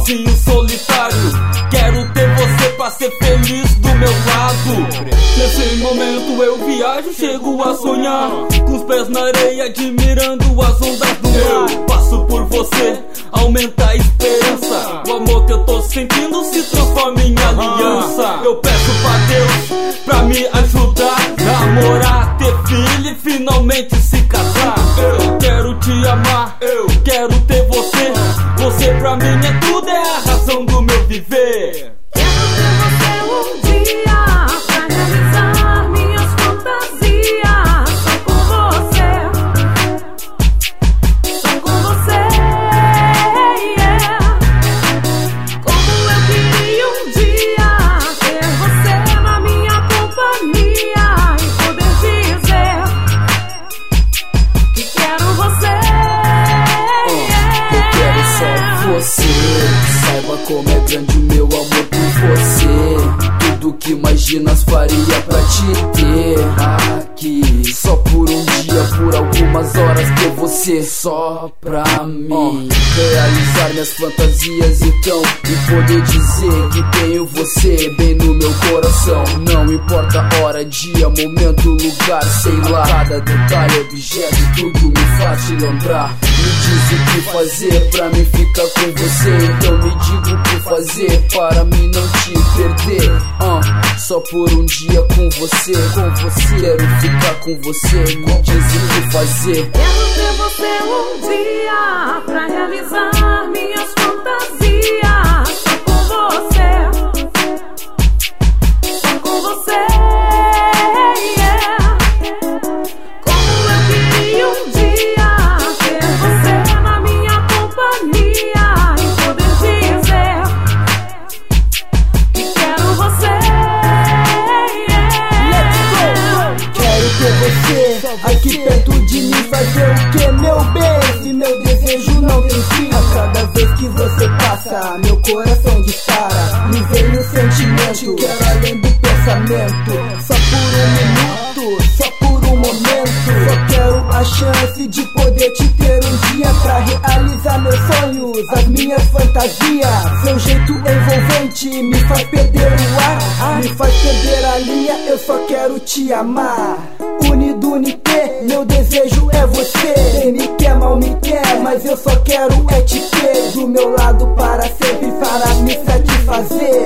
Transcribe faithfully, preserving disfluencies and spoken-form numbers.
sozinho, solitário. Quero ter você pra ser feliz do meu lado. Nesse momento eu viajo, chego a sonhar, com os pés na areia, admirando as ondas do mar. Eu passo por você, aumenta a esperança. O amor que eu tô sentindo se transforma em aliança. Eu peço pra Deus pra me ajudar, namorar, ter filho e finalmente se casar. Eu quero te amar, eu quero ter você. Você pra mim é tudo, é a razão do meu viver. Quero ter você um dia pra realizar minhas fantasias. Só com você, só com você, yeah. Como eu queria um dia ter você na minha companhia e poder dizer que quero você, yeah. Eu quero só você. Saiba como é grande o meu amor por você. Tudo que imaginas faria pra te ter aqui. Só por um dia, por algumas horas, ter você só pra mim. Realizar minhas fantasias então, e poder dizer que tenho você bem no meu coração. Não importa a hora, dia, momento, lugar, sei lá. Cada detalhe, objeto, tudo me faz te lembrar. Me diz o que fazer pra mim ficar com você. Então me diga o que fazer para mim não te perder. uh, Só por um dia com você, com você. Quero ficar com você, me diz o que fazer. Quero ter você um dia pra realizar minhas fantasias. Só com você, só com você, yeah. Como eu queria um dia ter você na minha companhia e poder dizer que quero você, yeah. Quero ter você aqui perto de mim, fazer o que, meu bem? Se meu desejo não tem fim. A cada vez que você passa, meu coração dispara. Me vem o sentimento, quero além do pensamento. Só por um minuto, só por um momento. Só quero a chance de poder te ter um dia pra realizar meus sonhos, as minhas fantasias. Seu jeito envolvente me faz perder o ar, me faz perder a linha. Eu só quero te amar. Unido, unité, meu desejo é você. Quem me quer, mal me quer, mas eu só quero é te ter do meu lado para sempre, para me satisfazer.